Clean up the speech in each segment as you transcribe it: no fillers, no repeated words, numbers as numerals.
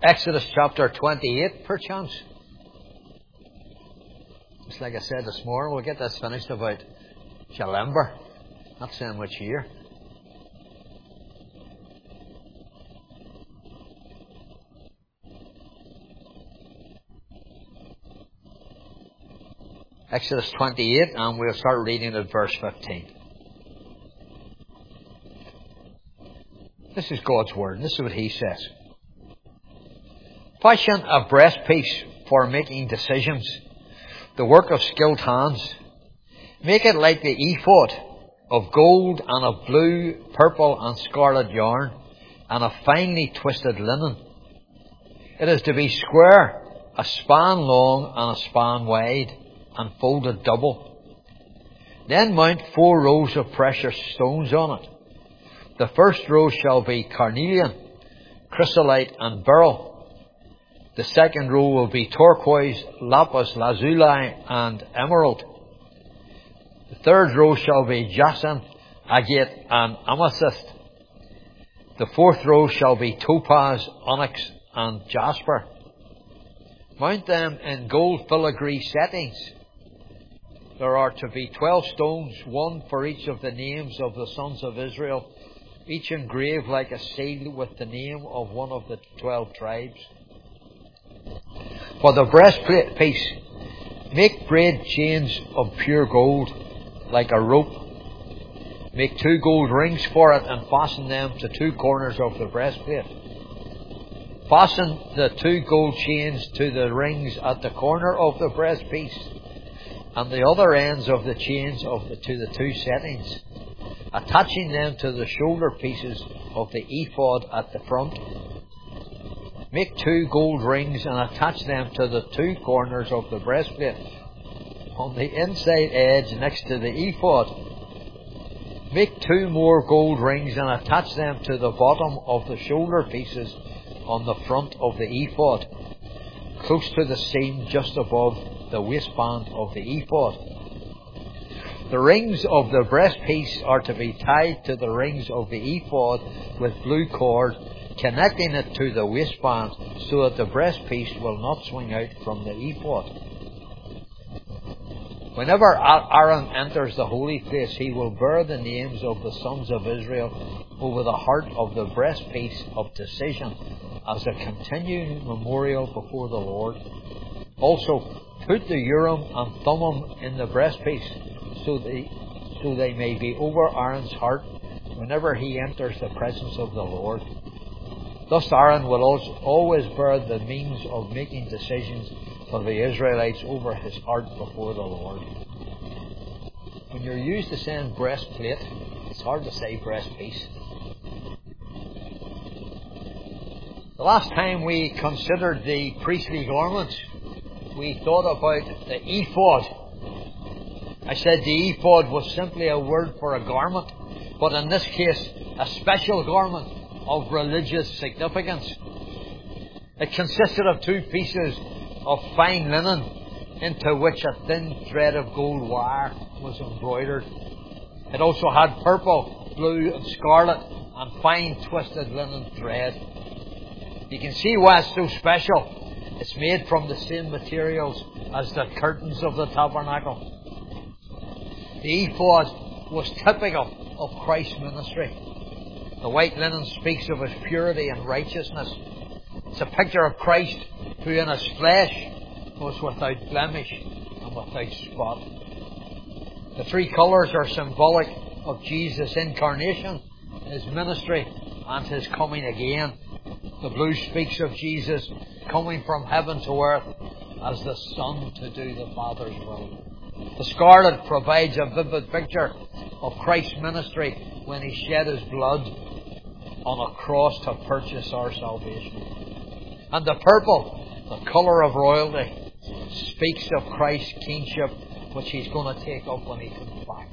Exodus chapter 28, perchance. Just like I said this morning, we'll get this finished about Jalember. Not saying which year. Exodus 28, and we'll start reading at verse 15. This is God's word, and this is what He says. Fashion a breastpiece for making decisions, the work of skilled hands. Make it like the ephod, of gold and of blue, purple and scarlet yarn, and of finely twisted linen. It is to be square, a span long and a span wide, and folded double. Then mount 4 rows of precious stones on it. The first row shall be carnelian, chrysolite and beryl. The second row will be turquoise, lapis lazuli and emerald. The third row shall be jacinth, agate and amethyst. The fourth row shall be topaz, onyx and jasper. Mount them in gold filigree settings. There are to be 12 stones, 1 for each of the names of the sons of Israel, each engraved like a seal with the name of one of the 12 tribes. For the breastpiece, make braid chains of pure gold, like a rope. Make 2 gold rings for it and fasten them to 2 corners of the breastplate. Fasten the 2 gold chains to the rings at the corner of the breastpiece, and the other ends of the chains to the 2 settings, attaching them to the shoulder pieces of the ephod at the front. Make 2 gold rings and attach them to the 2 corners of the breastplate on the inside edge next to the ephod. Make 2 more gold rings and attach them to the bottom of the shoulder pieces on the front of the ephod, close to the seam just above the waistband of the ephod. The rings of the breastpiece are to be tied to the rings of the ephod with blue cord, connecting it to the waistband so that the breastpiece will not swing out from the ephod. Whenever Aaron enters the holy place, he will bear the names of the sons of Israel over the heart of the breastpiece of decision as a continuing memorial before the Lord. Also, put the Urim and Thummim in the breastpiece so they may be over Aaron's heart whenever he enters the presence of the Lord. Thus Aaron will always bear the means of making decisions for the Israelites over his heart before the Lord. When you're used to saying breastplate, it's hard to say breastpiece. The last time we considered the priestly garments, we thought about the ephod. I said the ephod was simply a word for a garment, but in this case, a special garment of religious significance. It consisted of 2 pieces of fine linen into which a thin thread of gold wire was embroidered. It also had purple, blue and scarlet and fine twisted linen thread. You can see why it's so special. It's made from the same materials as the curtains of the tabernacle. The ephod was typical of Christ's ministry. The white linen speaks of His purity and righteousness. It's a picture of Christ who in His flesh was without blemish and without spot. The 3 colours are symbolic of Jesus' incarnation, His ministry and His coming again. The blue speaks of Jesus coming from heaven to earth as the Son to do the Father's will. The scarlet provides a vivid picture of Christ's ministry when He shed His blood on a cross to purchase our salvation. And the purple, the colour of royalty, speaks of Christ's kingship, which He's going to take up when He comes back.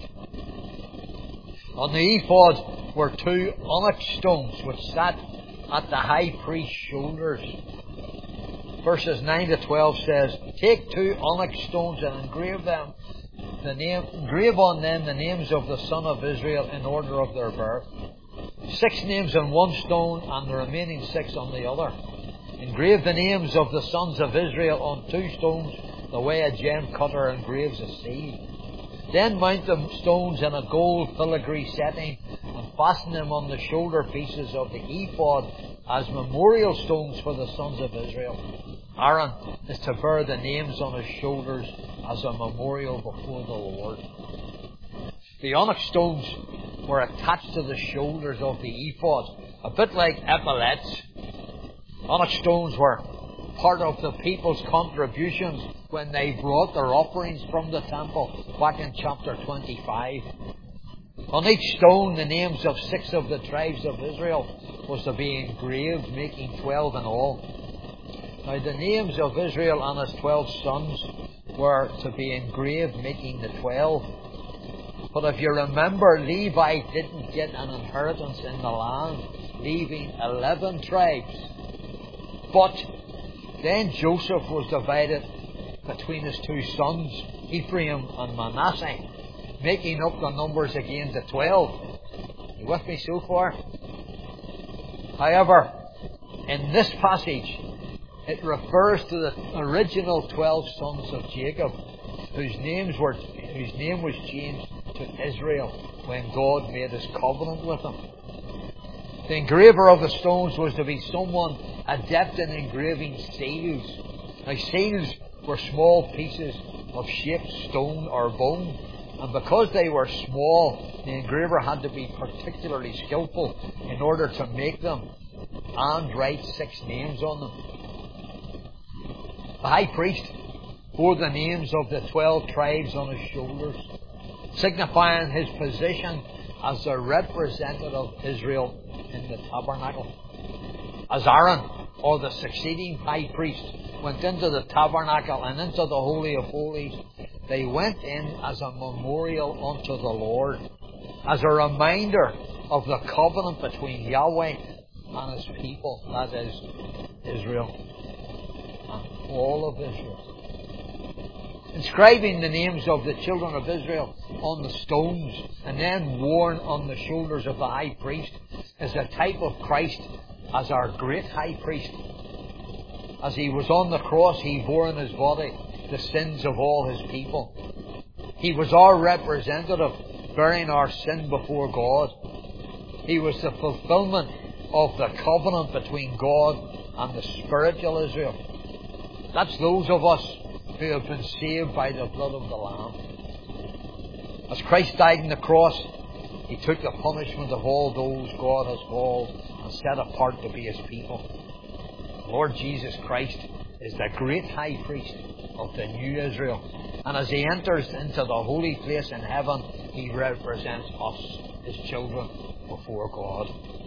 On the ephod were 2 onyx stones which sat at the high priest's shoulders. Verses 9 to 12 says, Take 2 onyx stones and engrave on them the names of the son of Israel in order of their birth. 6 names on one stone and the remaining 6 on the other. Engrave the names of the sons of Israel on 2 stones, the way a gem cutter engraves a seal. Then mount the stones in a gold filigree setting, and fasten them on the shoulder pieces of the ephod as memorial stones for the sons of Israel. Aaron is to bear the names on his shoulders as a memorial before the Lord. The onyx stones were attached to the shoulders of the ephod, a bit like epaulets. Onyx stones were part of the people's contributions when they brought their offerings from the temple back in chapter 25. On each stone, the names of 6 of the tribes of Israel was to be engraved, making 12 in all. Now, the names of Israel and his 12 sons were to be engraved, making the 12. But if you remember, Levi didn't get an inheritance in the land, leaving 11 tribes. But then Joseph was divided between his 2 sons, Ephraim and Manasseh, making up the numbers again to 12. You with me so far? However, in this passage, it refers to the original 12 sons of Jacob, whose name was changed to Israel when God made his covenant with them. The engraver of the stones was to be someone adept in engraving seals. Now, seals were small pieces of shaped stone or bone, and because they were small, the engraver had to be particularly skillful in order to make them and write 6 names on them. The high priest bore the names of the 12 tribes on his shoulders, signifying his position as the representative of Israel in the tabernacle. As Aaron, or the succeeding high priest, went into the tabernacle and into the Holy of Holies, they went in as a memorial unto the Lord, as a reminder of the covenant between Yahweh and his people, that is, Israel, and all of Israel. Inscribing the names of the children of Israel on the stones and then worn on the shoulders of the high priest is a type of Christ as our great high priest. As he was on the cross, he bore in his body the sins of all his people. He was our representative, bearing our sin before God. He was the fulfillment of the covenant between God and the spiritual Israel. That's those of us who have been saved by the blood of the Lamb. As Christ died on the cross, he took the punishment of all those God has called and set apart to be his people. Lord Jesus Christ is the great high priest of the new Israel. And as he enters into the holy place in heaven, he represents us, his children, before God.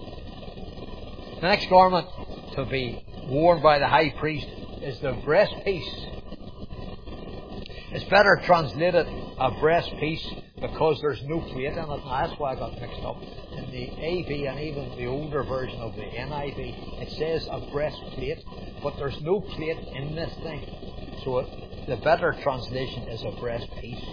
The next garment to be worn by the high priest is the breastpiece. It's better translated a breastpiece because there's no plate in it. Now, that's why I got mixed up. In the AV and even the older version of the NIV, it says a breastplate, but there's no plate in this thing. So the better translation is a breastpiece.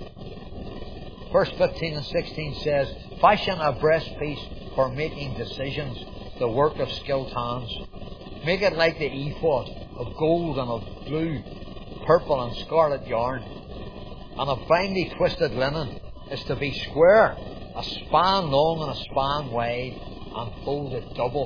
Verse 15 and 16 says, "Fashion a breastpiece for making decisions, the work of skilled hands. Make it like the ephod, of gold and of blue, purple and scarlet yarn, and of finely twisted linen. Is to be square, a span long and a span wide, and folded double.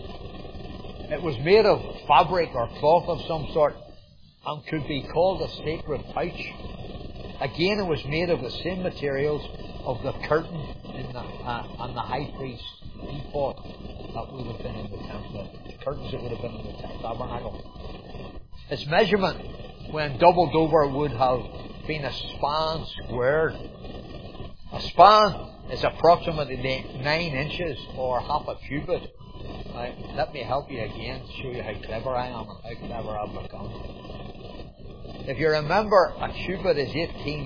It was made of fabric or cloth of some sort, and could be called a sacred pouch. Again, it was made of the same materials of the curtain and the high priest's ephod that would have been in the temple, the curtains that would have been in the tabernacle. Its measurement, when doubled over, would have been a span squared. A span is approximately 9 inches or half a cubit. Now, let me help you again, show you how clever I am and how clever I've become. If you remember, a cubit is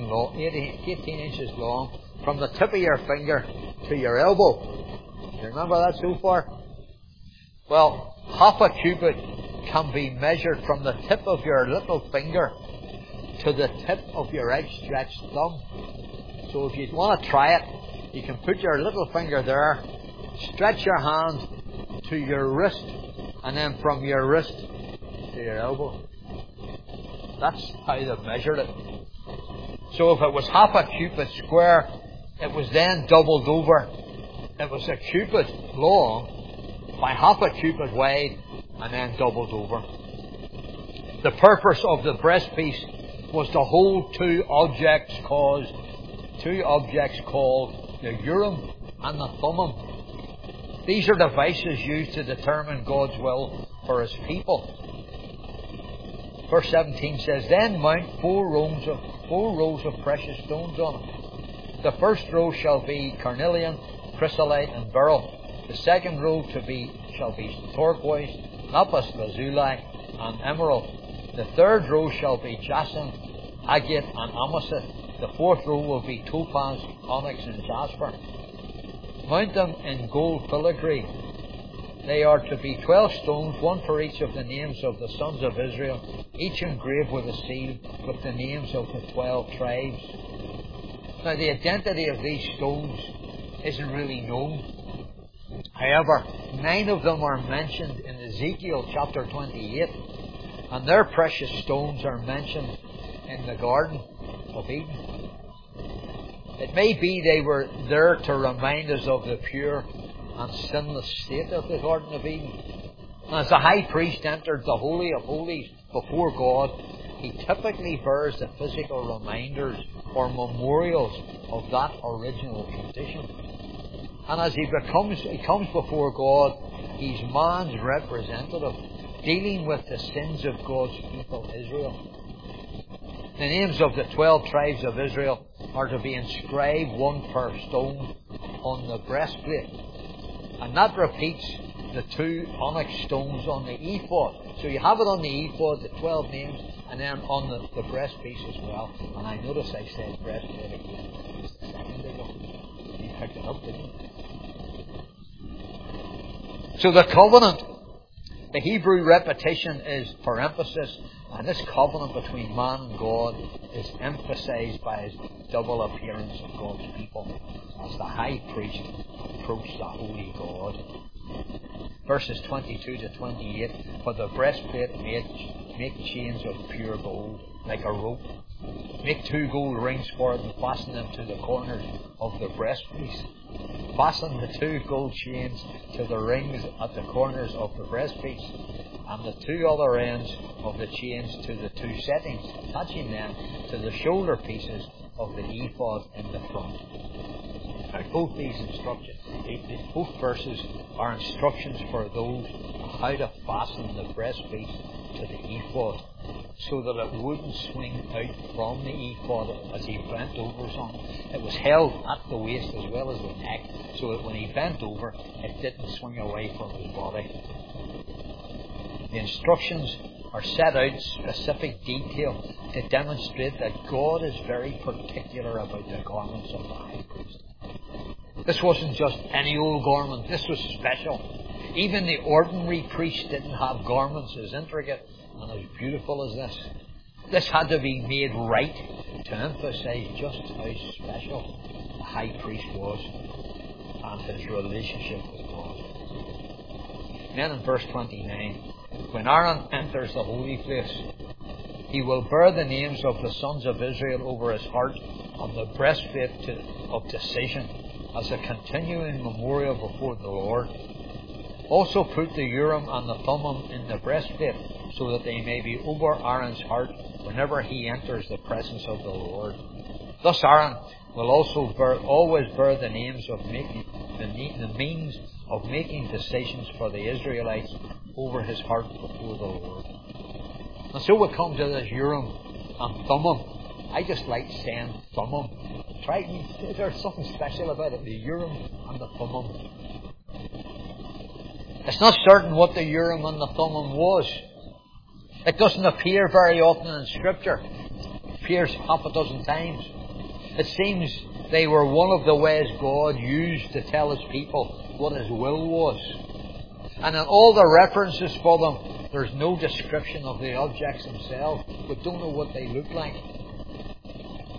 18 inches long from the tip of your finger to your elbow. You remember that so far? Well, half a cubit can be measured from the tip of your little finger to the tip of your outstretched thumb. So if you want to try it, you can put your little finger there, stretch your hand to your wrist, and then from your wrist to your elbow. That's how they measured it. So if it was half a cubit square, it was then doubled over. It was a cubit long by half a cubit wide and then doubled over. The purpose of the breastpiece was to hold two objects called the Urim and the Thummim. These are devices used to determine God's will for His people. Verse 17 says, Then mount four rows of precious stones on it. The first row shall be carnelian, chrysolite, and beryl. The second row shall be turquoise, lapis lazuli, and emerald. The third row shall be jacinth, agate, and amethyst. The fourth row will be topaz, onyx, and jasper. Mount them in gold filigree. They are to be 12 stones, one for each of the names of the sons of Israel, each engraved with a seal with the names of the 12 tribes. Now, the identity of these stones isn't really known. However, 9 of them are mentioned in Ezekiel chapter 28, and their precious stones are mentioned in the Garden of Eden. It may be they were there to remind us of the pure and sinless state of the Garden of Eden. And as the high priest entered the Holy of Holies before God, he typically bears the physical reminders or memorials of that original condition. And as he comes before God, he's man's representative, dealing with the sins of God's people, Israel. The names of the 12 tribes of Israel are to be inscribed one per stone on the breastplate. And that repeats the 2 onyx stones on the ephod. So you have it on the ephod, the 12 names, and then on the breastpiece as well. And I notice I said breastplate again just a second ago. You picked it up, didn't you? So the covenant, the Hebrew repetition is for emphasis, and this covenant between man and God is emphasized by his double appearance of God's people as the high priest approached the holy God. Verses 22 to 28, For the breastplate make chains of pure gold, like a rope. Make 2 gold rings for it and fasten them to the corners of the breastpiece. Fasten the 2 gold chains to the rings at the corners of the breastpiece, and the 2 other ends of the chains to the 2 settings, attaching them to the shoulder pieces of the ephod in the front. Now, both these instructions, both verses are instructions for those on how to fasten the breastpiece to the ephod, so that it wouldn't swing out from the ephod as he bent over on it. It was held at the waist as well as the neck, so that when he bent over, it didn't swing away from his body. The instructions are set out in specific detail to demonstrate that God is very particular about the garments of the high priest. This wasn't just any old garment. This was special. Even the ordinary priest didn't have garments as intricate and as beautiful as this. This had to be made right to emphasize just how special the high priest was and his relationship with God. Then in verse 29, when Aaron enters the holy place, he will bear the names of the sons of Israel over his heart on the breastplate of decision as a continuing memorial before the Lord. Also put the Urim and the Thummim in the breastplate, so that they may be over Aaron's heart whenever he enters the presence of the Lord. Thus Aaron will also always bear the names of the means of making decisions for the Israelites over his heart before the Lord. And so we come to this Urim and Thummim. I just like saying Thummim. There's something special about it, the Urim and the Thummim. It's not certain what the Urim and the Thummim was. It doesn't appear very often in Scripture. It appears half a dozen times. It seems they were one of the ways God used to tell His people what His will was. And in all the references for them, there's no description of the objects themselves. We don't know what they look like.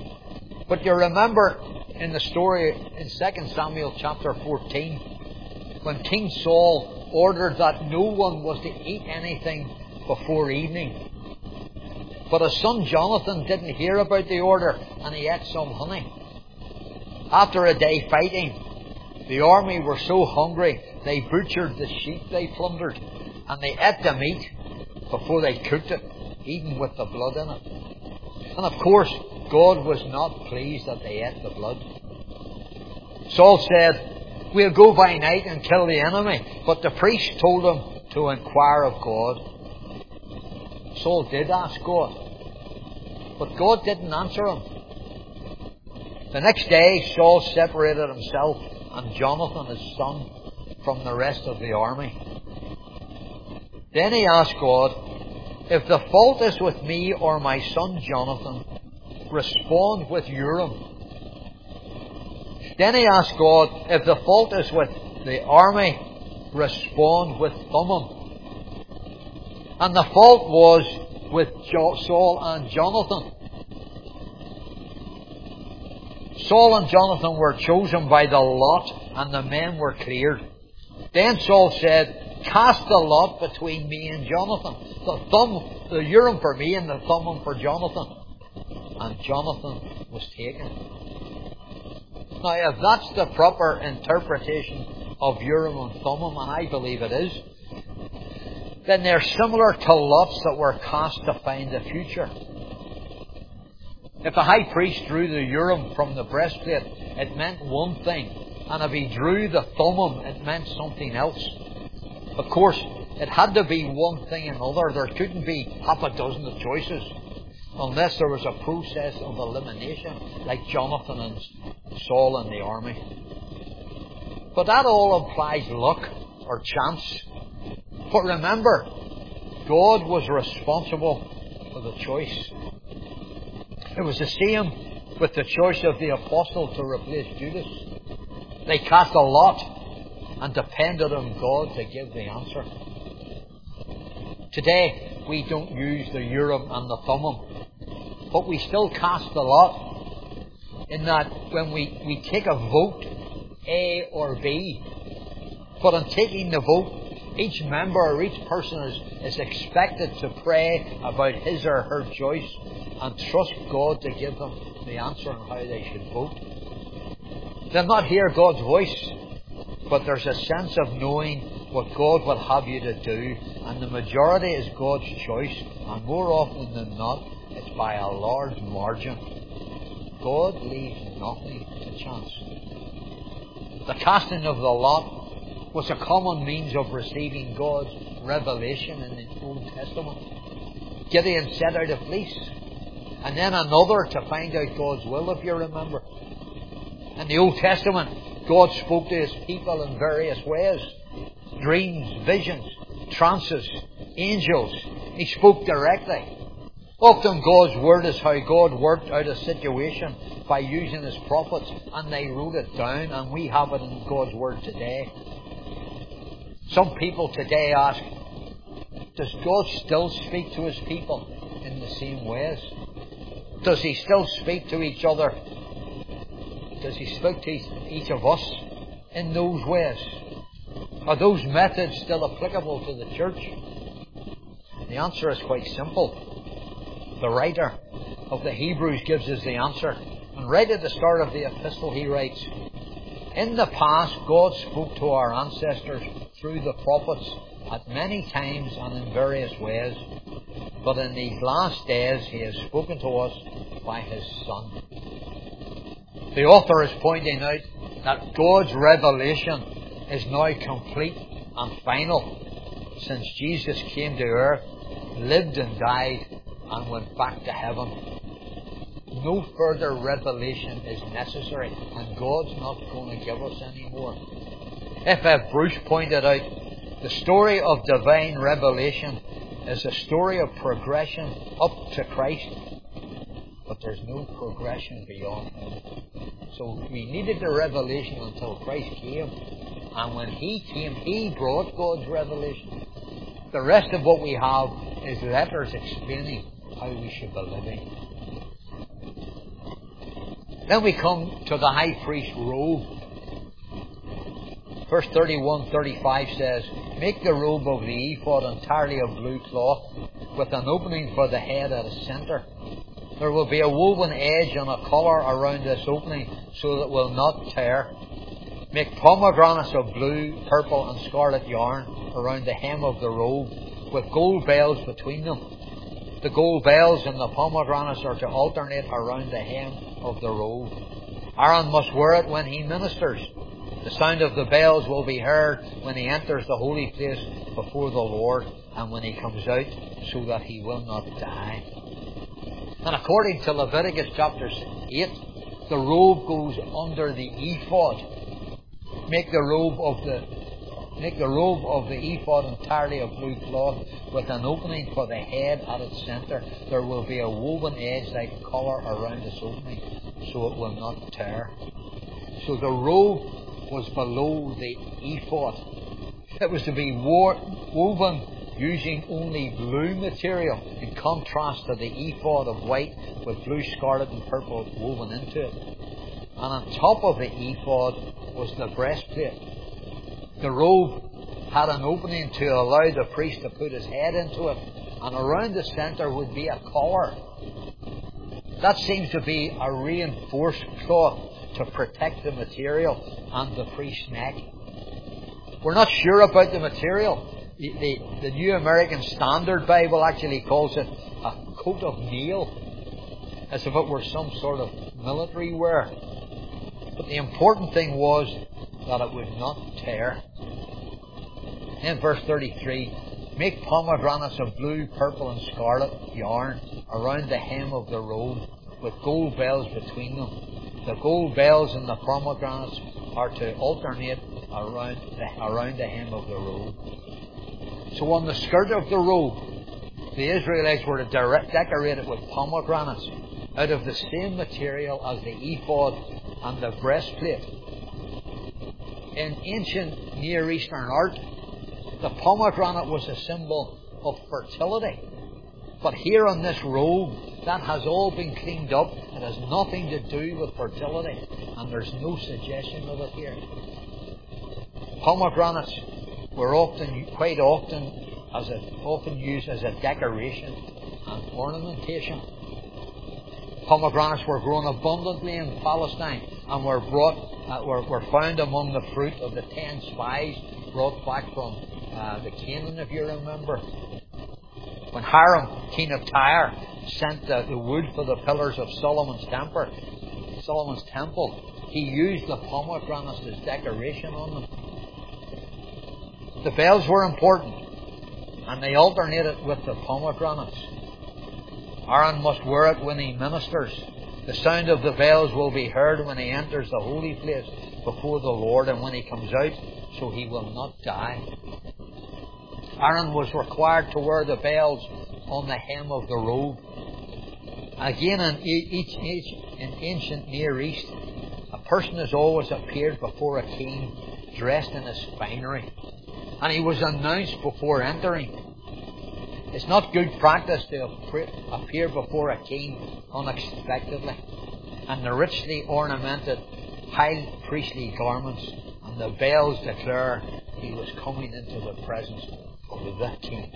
But you remember in the story in 2 Samuel chapter 14, when King Saul ordered that no one was to eat anything before evening. But his son Jonathan didn't hear about the order, and he ate some honey. After a day fighting, the army were so hungry they butchered the sheep they plundered, and they ate the meat before they cooked it, even with the blood in it. And of course, God was not pleased that they ate the blood. Saul said, "We'll go by night and kill the enemy." But the priest told him to inquire of God. Saul did ask God, but God didn't answer him. The next day, Saul separated himself and Jonathan, his son, from the rest of the army. Then he asked God, "If the fault is with me or my son Jonathan, respond with Urim." Then he asked God, "If the fault is with the army, respond with Thummim." And the fault was with Saul and Jonathan. Saul and Jonathan were chosen by the lot, and the men were cleared. Then Saul said, "Cast the lot between me and Jonathan. The Urim for me and the Thummim for Jonathan." And Jonathan was taken. Now, if that's the proper interpretation of Urim and Thummim, and I believe it is, then they're similar to lots that were cast to find the future. If the high priest drew the Urim from the breastplate, it meant one thing, and if he drew the Thummim, it meant something else. Of course, it had to be one thing and another. There couldn't be half a dozen of choices, unless there was a process of elimination, like Jonathan and Saul in the army. But that all implies luck or chance. But remember, God was responsible for the choice. It was the same with the choice of the apostle to replace Judas. They cast a lot and depended on God to give the answer. Today, we don't use the Urim and the Thummim, but we still cast the lot, in that when we take a vote, A or B, but in taking the vote, each member or each person is expected to pray about his or her choice and trust God to give them the answer on how they should vote. They'll not hear God's voice, but there's a sense of knowing what God would have you to do, and the majority is God's choice, and more often than not, it's by a large margin. God leaves nothing to chance. The casting of the lot was a common means of receiving God's revelation in the Old Testament. Gideon set out a fleece, and then another to find out God's will, if you remember. In the Old Testament, God spoke to His people in various ways. Dreams, visions, trances, angels. He spoke directly. Often God's Word is how God worked out a situation by using His prophets, and they wrote it down, and we have it in God's Word today. Some people today ask, does God still speak to His people in the same ways? Does He still speak to each other? Does He speak to each of us in those ways? Are those methods still applicable to the church? The answer is quite simple. The writer of the Hebrews gives us the answer. And right at the start of the epistle he writes, "In the past God spoke to our ancestors through the prophets at many times and in various ways. But in these last days He has spoken to us by His Son." The author is pointing out that God's revelation is now complete and final, since Jesus came to earth, lived and died, and went back to heaven. No further revelation is necessary, and God's not going to give us any more. F.F. Bruce pointed out, the story of divine revelation is a story of progression up to Christ, but there's no progression beyond Him. So we needed the revelation until Christ came, and when He came, He brought God's revelation. The rest of what we have is letters explaining how we should be living. Then we come to the high priest's robe. Verse 31-35 says, "Make the robe of the ephod entirely of blue cloth, with an opening for the head at its centre. There will be a woven edge and a collar around this opening, so that it will not tear. Make pomegranates of blue, purple, and scarlet yarn around the hem of the robe, with gold bells between them. The gold bells and the pomegranates are to alternate around the hem of the robe. Aaron must wear it when he ministers. The sound of the bells will be heard when he enters the holy place before the Lord, and when he comes out, so that he will not die." And according to Leviticus chapter 8, the robe goes under the ephod. Make the robe of the ephod entirely of blue cloth, with an opening for the head at its centre. There will be a woven edge like a collar around this opening, so it will not tear. So the robe was below the ephod. It was to be woven using only blue material, in contrast to the ephod of white with blue, scarlet and purple woven into it. And on top of the ephod was the breastplate. The robe had an opening to allow the priest to put his head into it, and around the centre would be a collar. That seems to be a reinforced cloth to protect the material and the priest's neck. We're not sure about the material. The New American Standard Bible actually calls it a coat of mail, as if it were some sort of military wear. But the important thing was that it would not tear. In verse 33, "Make pomegranates of blue, purple and scarlet yarn around the hem of the robe, with gold bells between them. The gold bells and the pomegranates are to alternate around the hem of the robe." So on the skirt of the robe, the Israelites were to decorate it with pomegranates out of the same material as the ephod and the breastplate. In ancient Near Eastern art, the pomegranate was a symbol of fertility. But here on this robe, that has all been cleaned up. It has nothing to do with fertility, and there's no suggestion of it here. Pomegranates were quite often used as a decoration and ornamentation. Pomegranates were grown abundantly in Palestine and were found among the fruit of the 10 spies brought back from the Canaan, if you remember. When Hiram, king of Tyre, sent the wood for the pillars of Solomon's temple, he used the pomegranates as decoration on them. The bells were important, and they alternated with the pomegranates. Aaron must wear it when he ministers. The sound of the bells will be heard when he enters the holy place before the Lord, and when he comes out, so he will not die. Aaron was required to wear the bells on the hem of the robe. Again, in ancient Near East, a person has always appeared before a king dressed in his finery, and he was announced before entering. It's not good practice to appear before a king unexpectedly, and the richly ornamented high priestly garments and the bells declare he was coming into the presence of the king.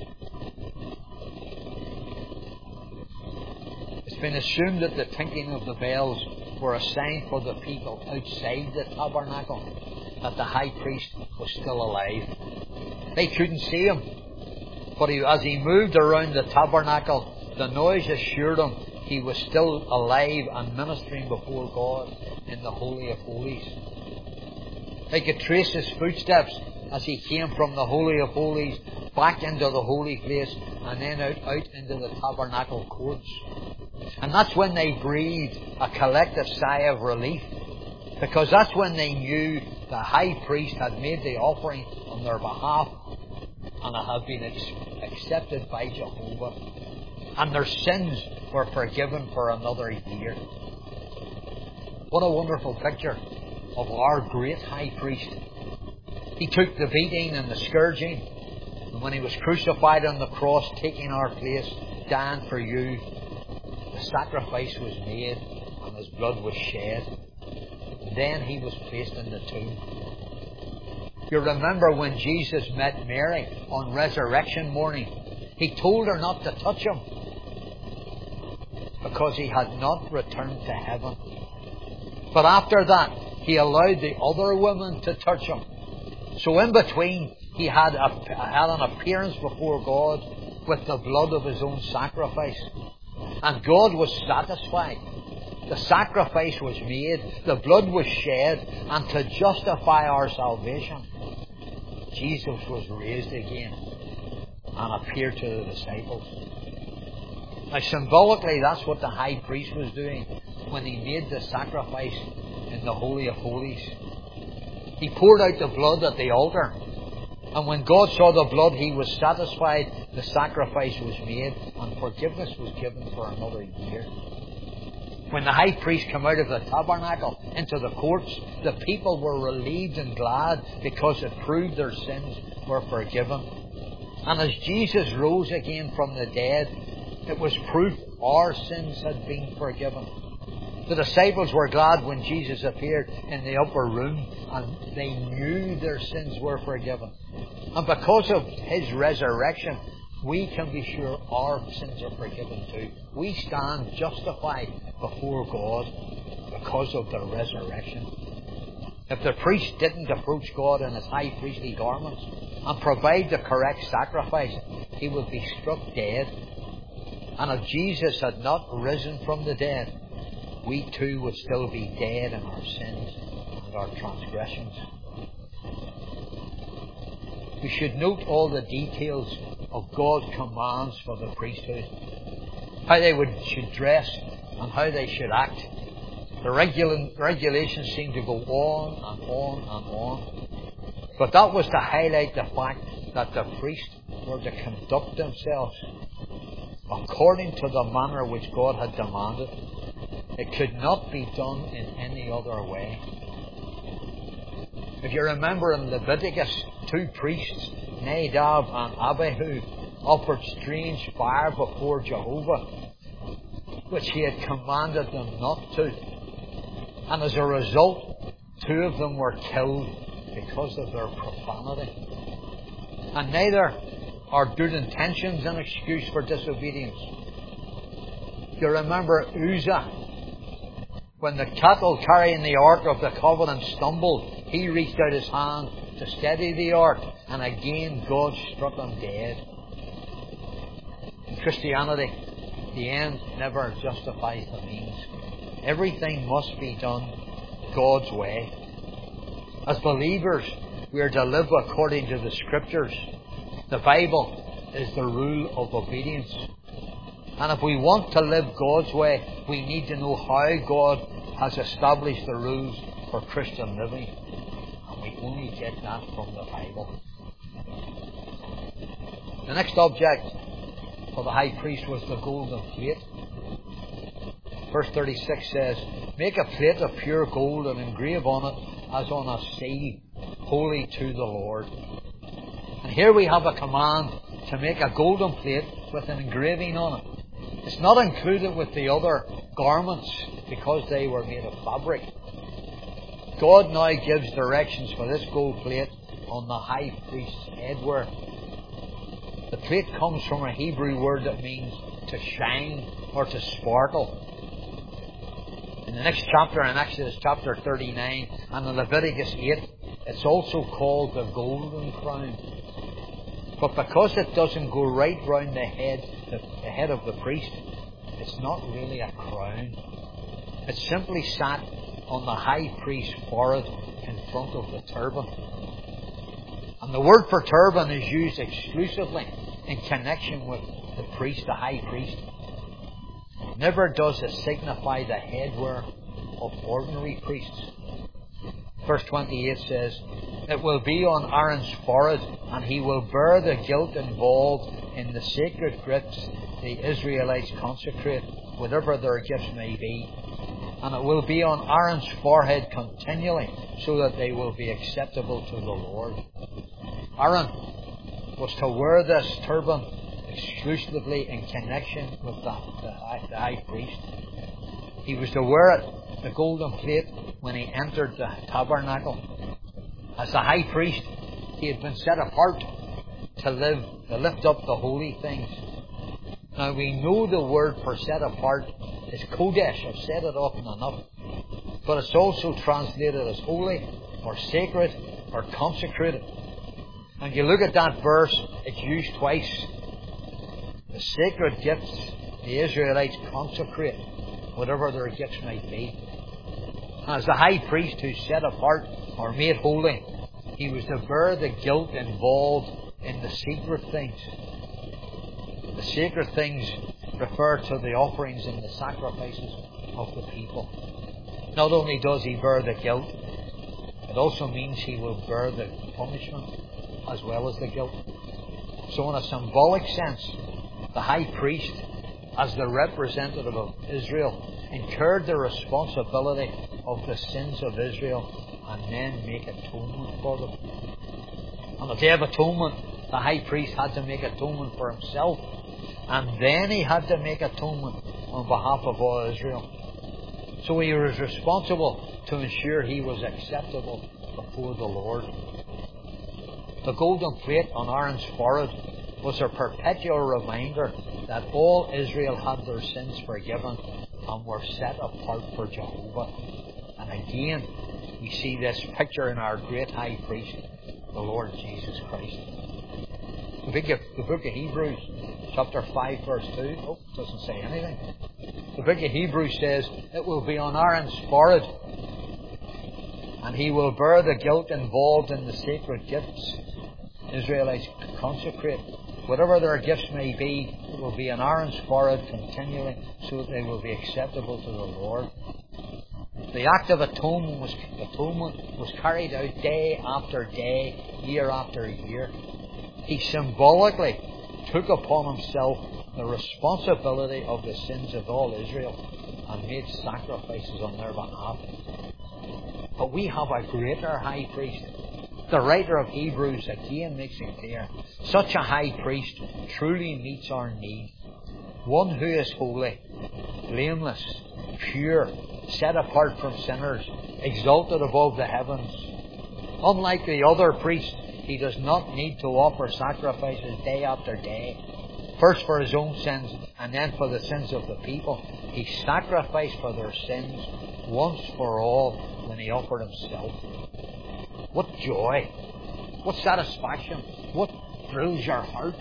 It's been assumed that the tinkling of the bells were a sign for the people outside the tabernacle that the high priest was still alive. They couldn't see him, but as he moved around the tabernacle, the noise assured them he was still alive and ministering before God in the Holy of Holies. They could trace his footsteps as he came from the Holy of Holies back into the holy place and then out into the tabernacle courts. And that's when they breathed a collective sigh of relief, because that's when they knew the high priest had made the offering on their behalf and it had been accepted by Jehovah, and their sins were forgiven for another year. What a wonderful picture of our great high priest. He took the beating and the scourging, and when he was crucified on the cross, taking our place, dying for you, the sacrifice was made and his blood was shed. Then he was placed in the tomb. You remember when Jesus met Mary on resurrection morning, He told her not to touch Him because He had not returned to heaven. But after that, He allowed the other women to touch Him. So in between, He had an appearance before God with the blood of His own sacrifice. And God was satisfied. The sacrifice was made, the blood was shed, and to justify our salvation, Jesus was raised again and appeared to the disciples. Now symbolically, that's what the high priest was doing when he made the sacrifice in the Holy of Holies. He poured out the blood at the altar, and when God saw the blood, He was satisfied, the sacrifice was made, and forgiveness was given for another year. When the high priest came out of the tabernacle into the courts, the people were relieved and glad because it proved their sins were forgiven. And as Jesus rose again from the dead, it was proof our sins had been forgiven. The disciples were glad when Jesus appeared in the upper room, and they knew their sins were forgiven. And because of His resurrection, we can be sure our sins are forgiven too. We stand justified before God because of the resurrection. If the priest didn't approach God in his high priestly garments and provide the correct sacrifice, he would be struck dead. And if Jesus had not risen from the dead, we too would still be dead in our sins and our transgressions. We should note all the details of God's commands for the priesthood. How they should dress and how they should act. The regulations seem to go on and on and on. But that was to highlight the fact that the priests were to conduct themselves according to the manner which God had demanded. It could not be done in any other way. If you remember in Leviticus, two priests, Nadab and Abihu, offered strange fire before Jehovah, which He had commanded them not to. And as a result, two of them were killed because of their profanity. And neither are good intentions an excuse for disobedience. You remember Uzzah, when the cattle carrying the Ark of the Covenant stumbled, he reached out his hand to steady the Ark, and again God struck him dead. In Christianity, the end never justifies the means. Everything must be done God's way. As believers, we are to live according to the Scriptures. The Bible is the rule of obedience. And if we want to live God's way, we need to know how God has established the rules for Christian living. And we only get that from the Bible. The next object for the high priest was the golden plate. Verse 36 says, "Make a plate of pure gold and engrave on it as on a seal, holy to the Lord." And here we have a command to make a golden plate with an engraving on it. It's not included with the other garments because they were made of fabric. God now gives directions for this gold plate on the high priest's headwear. The plate comes from a Hebrew word that means to shine or to sparkle. In the next chapter, in Exodus chapter 39 and in Leviticus 8, it's also called the golden crown. But because it doesn't go right round the head of the priest, it's not really a crown. It simply sat on the high priest's forehead in front of the turban. And the word for turban is used exclusively in connection with the priest, the high priest. Never does it signify the headwear of ordinary priests. Verse 28 says, "It will be on Aaron's forehead, and he will bear the guilt involved in the sacred gifts the Israelites consecrate, whatever their gifts may be. And it will be on Aaron's forehead continually, so that they will be acceptable to the Lord." Aaron was to wear this turban exclusively in connection with the high priest. He was to wear it, the golden plate, when he entered the tabernacle. As the high priest, He had been set apart to lift up the holy things. Now we know the word for set apart is kodesh. I've said it often enough. But it's also translated as holy, or sacred, or consecrated. And you look at that verse, it's used twice. The sacred gifts, the Israelites consecrate, whatever their gifts might be. As the high priest who's set apart or made holy, he was to bear the guilt involved in the secret things. The sacred things refer to the offerings and the sacrifices of the people. Not only does he bear the guilt, it also means he will bear the punishment as well as the guilt. So in a symbolic sense, the high priest, as the representative of Israel, incurred the responsibility of the sins of Israel and then make atonement for them. On the Day of Atonement, the high priest had to make atonement for himself, and then he had to make atonement on behalf of all Israel. So he was responsible to ensure he was acceptable before the Lord. The golden plate on Aaron's forehead was a perpetual reminder that all Israel had their sins forgiven and were set apart for Jehovah. And again, we see this picture in our great high priest, the Lord Jesus Christ. The book of Hebrews, chapter 5, verse 2, doesn't say anything. The book of Hebrews says, it will be on Aaron's forehead, and he will bear the guilt involved in the sacred gifts Israelites consecrate. Whatever their gifts may be, it will be on Aaron's forehead continually, so that they will be acceptable to the Lord. The act of atonement was carried out day after day, year after year. He symbolically took upon himself the responsibility of the sins of all Israel and made sacrifices on their behalf. But we have a greater high priest. The writer of Hebrews again makes it clear. Such a high priest truly meets our need. One who is holy, blameless, pure, set apart from sinners, exalted above the heavens. Unlike the other priests, he does not need to offer sacrifices day after day. First for his own sins and then for the sins of the people. He sacrificed for their sins once for all when he offered himself. What joy! What satisfaction! What thrills your heart!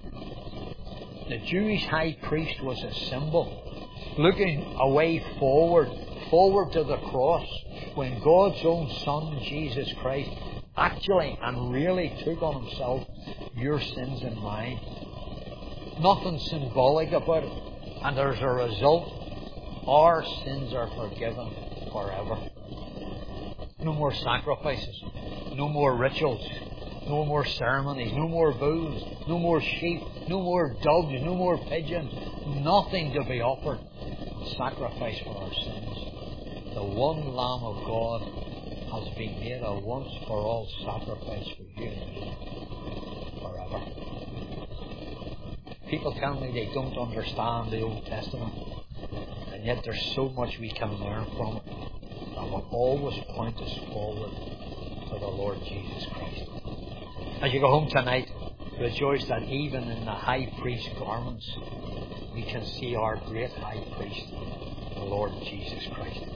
The Jewish high priest was a symbol, looking away forward to the cross, when God's own Son, Jesus Christ, actually and really took on himself your sins and mine. Nothing symbolic about it, and as a result, our sins are forgiven forever. No more sacrifices, no more rituals, no more ceremonies, no more bulls, no more sheep, no more doves, no more pigeons, nothing to be offered. Sacrifice for our sins. The one Lamb of God has been made a once-for-all sacrifice for you and me forever. People tell me they don't understand the Old Testament, and yet there's so much we can learn from it that will always point us forward to the Lord Jesus Christ. As you go home tonight, rejoice that even in the high priest garments, we can see our great high priest, the Lord Jesus Christ.